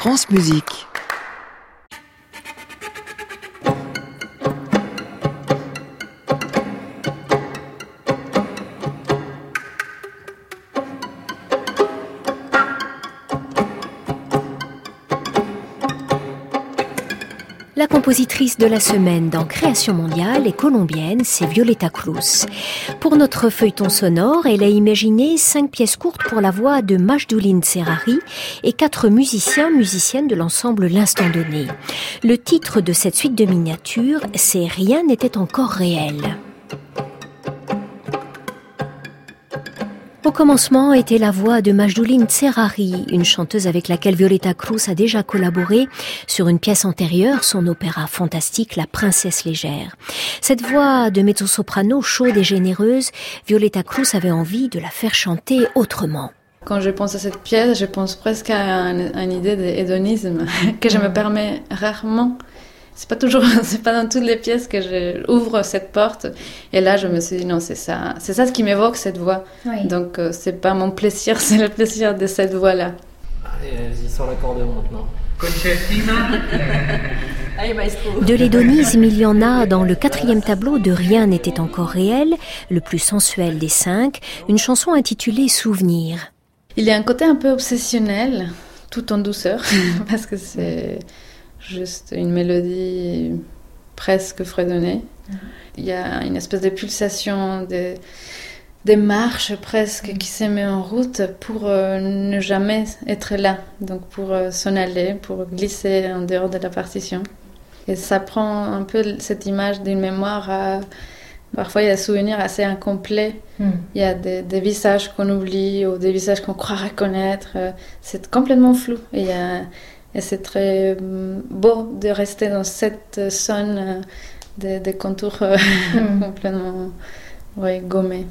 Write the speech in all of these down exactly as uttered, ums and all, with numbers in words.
France Musique. La compositrice de la semaine dans Création mondiale est colombienne, c'est Violeta Cruz. Pour notre feuilleton sonore, elle a imaginé cinq pièces courtes pour la voix de Majdoulin Serrari et quatre musiciens, musiciennes de l'ensemble L'Instant Donné. Le titre de cette suite de miniatures, c'est Rien n'était encore réel. Au commencement était la voix de Majdoulin Serrari, une chanteuse avec laquelle Violeta Cruz a déjà collaboré sur une pièce antérieure, son opéra fantastique La Princesse légère. Cette voix de mezzo-soprano chaude et généreuse, Violeta Cruz avait envie de la faire chanter autrement. Quand je pense à cette pièce, je pense presque à une idée d'hédonisme que je me permets rarement. C'est pas toujours, c'est pas dans toutes les pièces que je ouvre cette porte. Et là, je me suis dit non, c'est ça, c'est ça ce qui m'évoque cette voix. Oui. Donc euh, c'est pas mon plaisir, c'est le plaisir de cette voix-là. Allez, vas-y, sors l'accordéon maintenant. De l'hédonisme, il y en a dans le quatrième tableau de Rien n'était encore réel, le plus sensuel des cinq, une chanson intitulée Souvenir. Il y a un côté un peu obsessionnel, tout en douceur, parce que c'est juste une mélodie presque fredonnée. Mm-hmm. Il y a une espèce de pulsation, de, de marche presque mm-hmm. qui se met en route pour euh, ne jamais être là, donc pour euh, s'en aller, pour glisser en dehors de la partition. Et ça prend un peu cette image d'une mémoire à... Parfois, il y a des souvenirs assez incomplets. Mm. Il y a des, des visages qu'on oublie ou des visages qu'on croit reconnaître. C'est complètement flou. Et il y a... Et c'est très beau de rester dans cette zone des de contours mm. complètement ouais, gommés.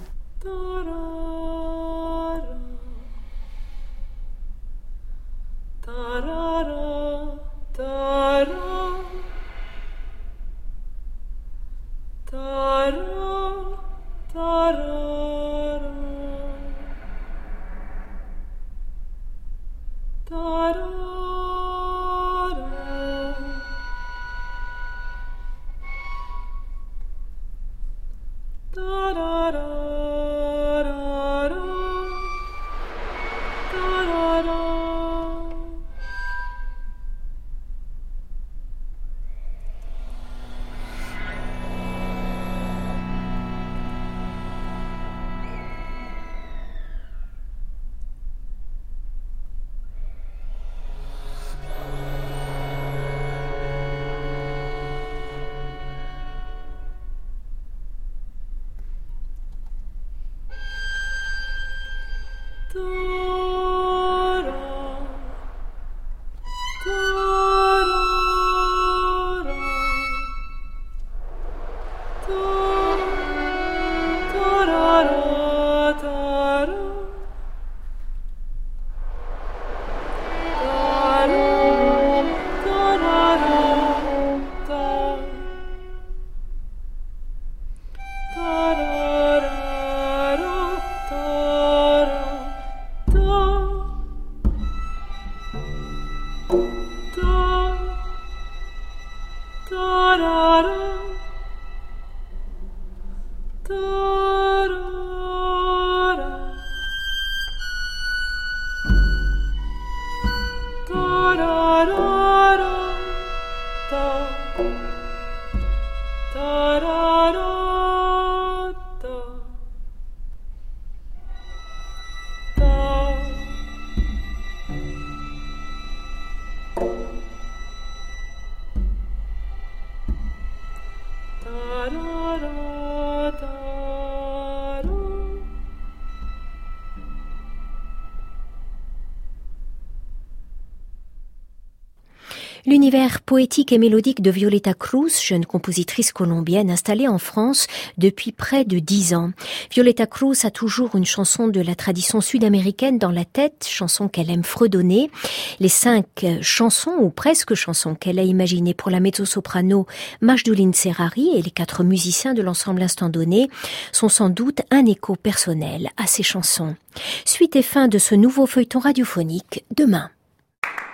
L'univers poétique et mélodique de Violeta Cruz, jeune compositrice colombienne installée en France depuis près de dix ans. Violeta Cruz a toujours une chanson de la tradition sud-américaine dans la tête, chanson qu'elle aime fredonner. Les cinq chansons, ou presque chansons, qu'elle a imaginées pour la mezzo-soprano Majdoulin Serrari et les quatre musiciens de l'ensemble L'Instant Donné sont sans doute un écho personnel à ces chansons. Suite et fin de ce nouveau feuilleton radiophonique demain.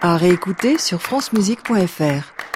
À réécouter sur francemusique point f r.